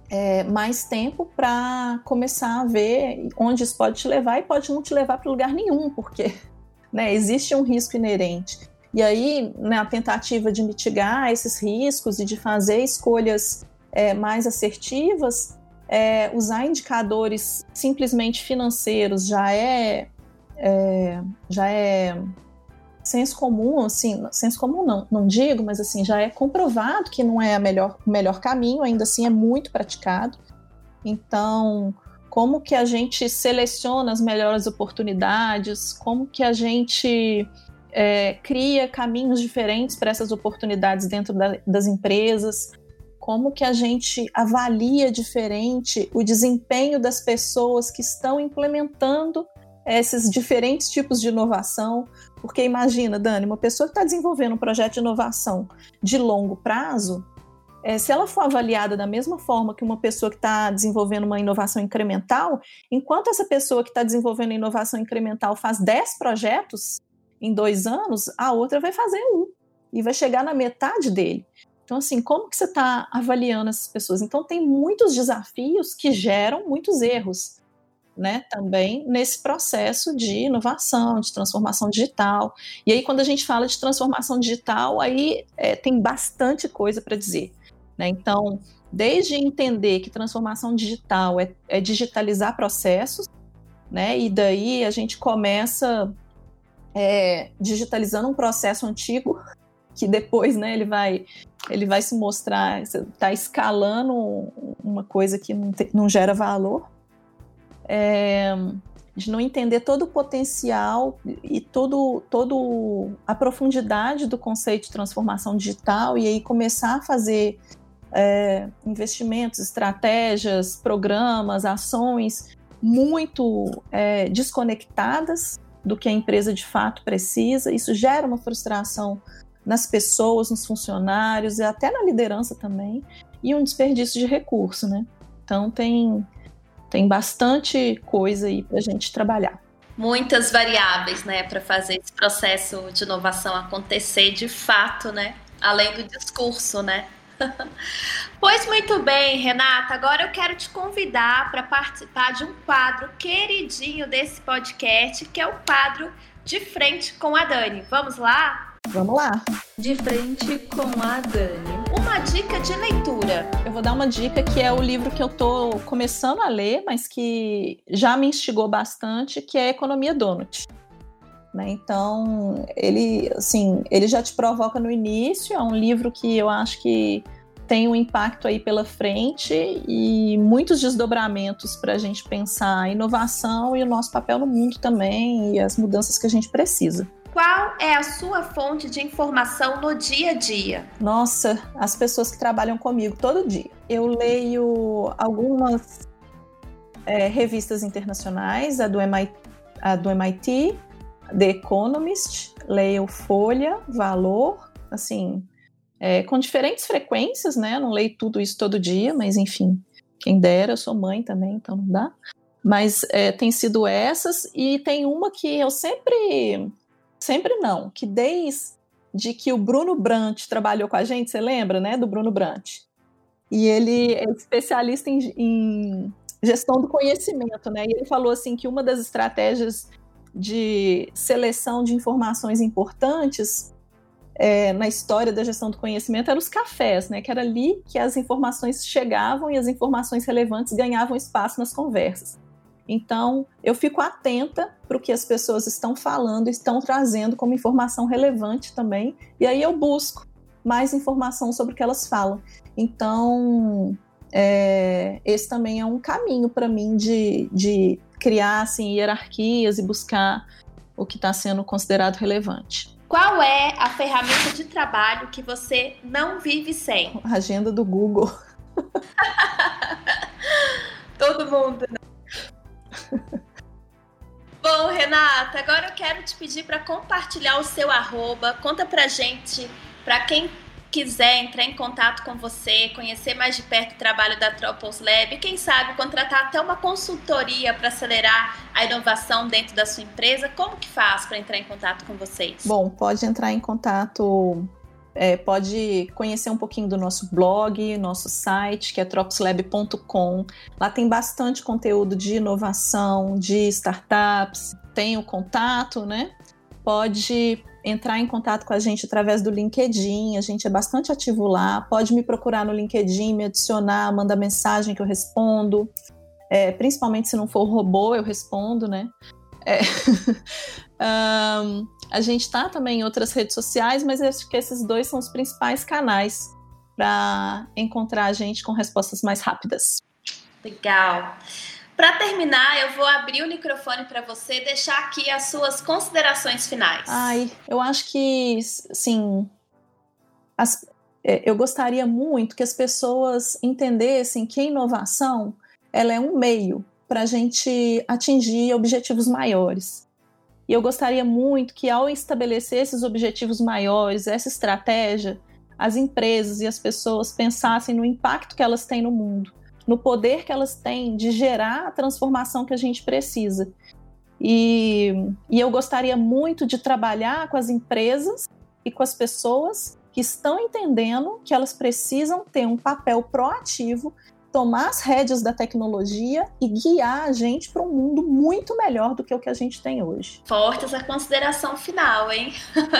é, mais tempo para começar a ver onde isso pode te levar e pode não te levar para lugar nenhum, porque, né, existe um risco inerente. E aí, na tentativa de mitigar esses riscos e de fazer escolhas é, mais assertivas, é, usar indicadores simplesmente financeiros já é, é, já é senso comum, assim, senso comum não, não digo, mas assim, já é comprovado que não é a melhor, o melhor caminho, ainda assim é muito praticado. Então, como que a gente seleciona as melhores oportunidades, como que a gente é, cria caminhos diferentes para essas oportunidades dentro da, das empresas, como que a gente avalia diferente o desempenho das pessoas que estão implementando esses diferentes tipos de inovação. Porque imagina, Dani, uma pessoa que está desenvolvendo um projeto de inovação de longo prazo, é, se ela for avaliada da mesma forma que uma pessoa que está desenvolvendo uma inovação incremental, enquanto essa pessoa que está desenvolvendo a inovação incremental faz dez projetos em dois anos, a outra vai fazer um e vai chegar na metade dele. Então, assim, como que você está avaliando essas pessoas? Então, tem muitos desafios que geram muitos erros, né, também nesse processo de inovação, de transformação digital. E aí, quando a gente fala de transformação digital, aí é, tem bastante coisa para dizer, né? Então, desde entender que transformação digital é, é digitalizar processos, né? E daí a gente começa é, digitalizando um processo antigo, que depois, né, ele vai, ele vai se mostrar, está escalando uma coisa que não, te, não gera valor. É, de não entender todo o potencial e todo, todo a profundidade do conceito de transformação digital e aí começar a fazer é, investimentos, estratégias, programas, ações muito é, desconectadas do que a empresa de fato precisa. Isso gera uma frustração nas pessoas, nos funcionários e até na liderança também, e um desperdício de recurso, né? Então tem Tem bastante coisa aí para a gente trabalhar. Muitas variáveis, né, para fazer esse processo de inovação acontecer de fato, né? Além do discurso, né? Pois muito bem, Renata, agora eu quero te convidar para participar de um quadro queridinho desse podcast, que é o quadro De Frente com a Dani. Vamos lá? Vamos lá. De Frente com a Dani. Uma dica de leitura. Eu vou dar uma dica que é o livro que eu estou começando a ler, mas que já me instigou bastante, que é Economia Donut. Né? Então, ele, assim, ele já te provoca no início, é um livro que eu acho que tem um impacto aí pela frente e muitos desdobramentos para a gente pensar a inovação e o nosso papel no mundo também e as mudanças que a gente precisa. Qual é a sua fonte de informação no dia a dia? Nossa, as pessoas que trabalham comigo todo dia. Eu leio algumas é, revistas internacionais, a do, M I T, a do M I T, The Economist, leio Folha, Valor, assim, é, com diferentes frequências, né? Não leio tudo isso todo dia, mas enfim, quem dera, eu sou mãe também, então não dá. Mas é, tem sido essas, e tem uma que eu sempre... Sempre não, que desde que o Bruno Brandt trabalhou com a gente, você lembra, né, do Bruno Brandt? E ele é especialista em, em gestão do conhecimento, né? E ele falou assim que uma das estratégias de seleção de informações importantes é, na história da gestão do conhecimento eram os cafés, né? Que era ali que as informações chegavam e as informações relevantes ganhavam espaço nas conversas. Então, eu fico atenta para o que as pessoas estão falando, estão trazendo como informação relevante também, e aí eu busco mais informação sobre o que elas falam. Então, é, esse também é um caminho para mim de, de criar assim, hierarquias e buscar o que está sendo considerado relevante. Qual é a ferramenta de trabalho que você não vive sem? A agenda do Google. Todo mundo, né? Bom, Renata, agora eu quero te pedir para compartilhar o seu arroba. Conta pra gente, para quem quiser entrar em contato com você, conhecer mais de perto o trabalho da Tropos Lab e quem sabe contratar até uma consultoria para acelerar a inovação dentro da sua empresa, como que faz para entrar em contato com vocês? Bom, pode entrar em contato é, pode conhecer um pouquinho do nosso blog, nosso site, que é tropslab ponto com. Lá tem bastante conteúdo de inovação, de startups, tem o contato, né? Pode entrar em contato com a gente através do LinkedIn, a gente é bastante ativo lá. Pode me procurar no LinkedIn, me adicionar, mandar mensagem que eu respondo. É, principalmente se não for robô, eu respondo, né? É. um, a gente está também em outras redes sociais, mas eu acho que esses dois são os principais canais para encontrar a gente com respostas mais rápidas. Legal. Para terminar, eu vou abrir o microfone para você e deixar aqui as suas considerações finais. Ai, eu acho que, sim, as, eu gostaria muito que as pessoas entendessem que a inovação ela é um meio para a gente atingir objetivos maiores. E eu gostaria muito que, ao estabelecer esses objetivos maiores, essa estratégia, as empresas e as pessoas pensassem no impacto que elas têm no mundo, no poder que elas têm de gerar a transformação que a gente precisa. E, e eu gostaria muito de trabalhar com as empresas e com as pessoas que estão entendendo que elas precisam ter um papel proativo, tomar as rédeas da tecnologia e guiar a gente para um mundo muito melhor do que o que a gente tem hoje. Forte essa consideração final, hein?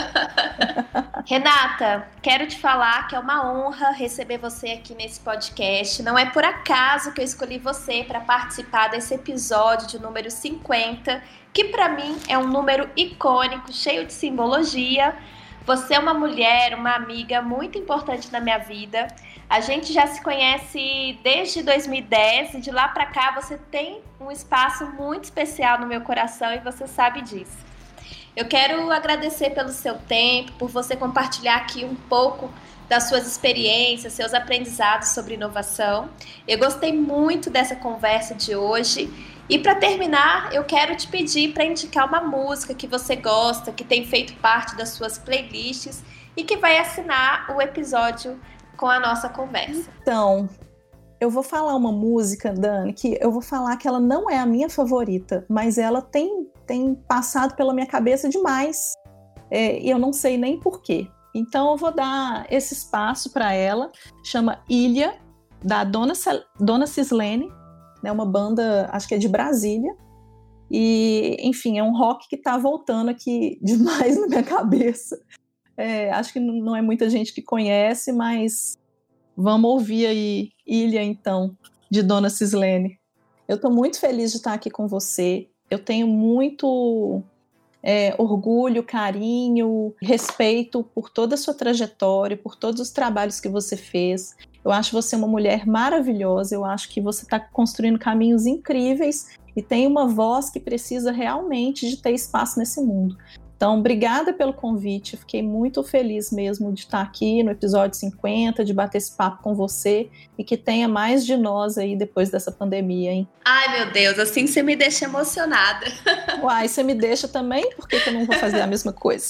Renata, quero te falar que é uma honra receber você aqui nesse podcast. Não é por acaso que eu escolhi você para participar desse episódio de número cinquenta, que para mim é um número icônico, cheio de simbologia. Você é uma mulher, uma amiga muito importante na minha vida. A gente já se conhece desde dois mil e dez e de lá para cá você tem um espaço muito especial no meu coração e você sabe disso. Eu quero agradecer pelo seu tempo, por você compartilhar aqui um pouco das suas experiências, seus aprendizados sobre inovação. Eu gostei muito dessa conversa de hoje. E para terminar, eu quero te pedir para indicar uma música que você gosta, que tem feito parte das suas playlists e que vai assinar o episódio com a nossa conversa. Então, eu vou falar uma música, Dani, que eu vou falar que ela não é a minha favorita, mas ela tem, tem passado pela minha cabeça demais. É, e eu não sei nem porquê. Então eu vou dar esse espaço para ela. Chama Ilha, da Dona, Dona Cislene. É uma banda, acho que é de Brasília. E, enfim, é um rock que está voltando aqui demais na minha cabeça. É, acho que não é muita gente que conhece, mas vamos ouvir aí Ilha, então, de Dona Cislene. Eu estou muito feliz de estar aqui com você. Eu tenho muito é, orgulho, carinho, respeito por toda a sua trajetória, por todos os trabalhos que você fez. Eu acho você uma mulher maravilhosa, eu acho que você está construindo caminhos incríveis e tem uma voz que precisa realmente de ter espaço nesse mundo. Então, obrigada pelo convite, eu fiquei muito feliz mesmo de estar aqui no episódio cinquenta, de bater esse papo com você e que tenha mais de nós aí depois dessa pandemia, hein? Ai, meu Deus, assim você me deixa emocionada. Uai, você me deixa também? Por que que eu não vou fazer a mesma coisa?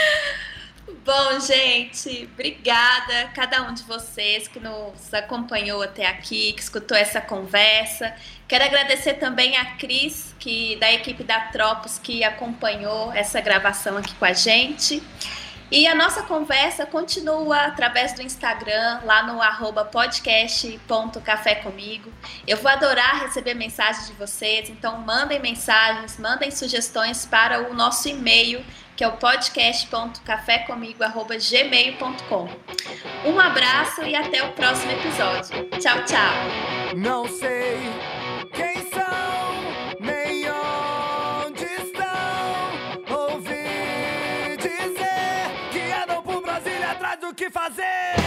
Bom, gente, obrigada a cada um de vocês que nos acompanhou até aqui, que escutou essa conversa. Quero agradecer também a Cris, que, da equipe da Tropos, que acompanhou essa gravação aqui com a gente. E a nossa conversa continua através do Instagram, lá no arroba podcast ponto café comigo. Eu vou adorar receber mensagens de vocês, então mandem mensagens, mandem sugestões para o nosso e-mail, que é o podcast ponto café comigo arroba gmail ponto com. Um abraço e até o próximo episódio. Tchau, tchau! Não sei quem são, nem onde estão. Ouvi dizer que andam por Brasília atrás do que fazer.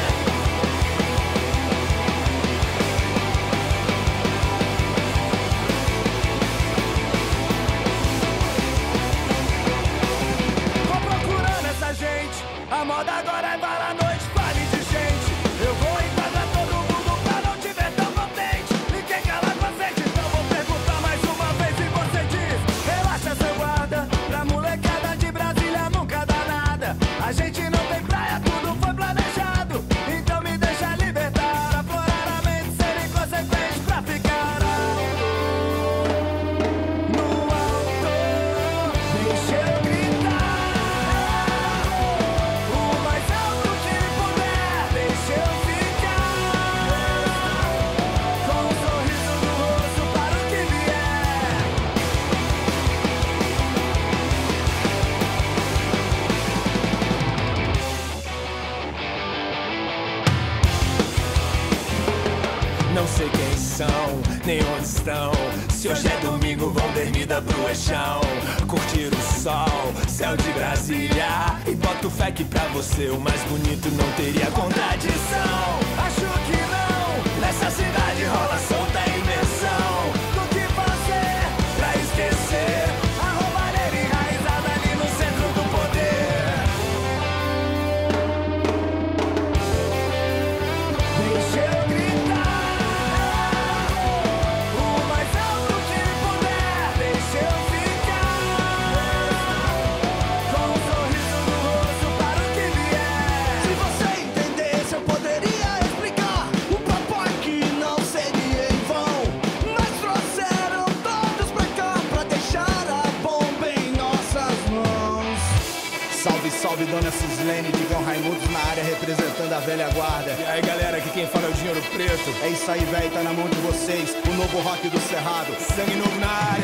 A moda agora é para a noite, fale de gente. Eu vou enquadrar todo mundo pra não te ver tão contente. Ninguém cala com a gente, então vou perguntar mais uma vez e você diz: relaxa seu guarda, pra molecada de Brasília nunca dá nada. A gente não tem praia, tudo foi planejado. são, nem onde estão. Se hoje é domingo vão dormida pro eixão, curtir o sol, céu de Brasília. E boto fé que pra você o mais bonito não teria contradição. Acho que não, nessa cidade rola solta imersão. Do que fazer pra esquecer a roubalheira enraizada ali no centro do poder. Deixa eu gritar o mais alto que puder. Deixa eu ficar com um sorriso no rosto para o que vier. Se você entendesse, eu poderia explicar. O papo aqui não seria em vão. Mas trouxeram todos pra cá pra deixar a bomba em nossas mãos. Salve, salve, dona Cislene, Digão Raimundos na área representando a velha guarda. E aí galera, aqui quem fala é o Dinheiro Preto. É isso aí, velho, tá na mão de vocês, o novo rock do Cerrado. Sangue novo na área.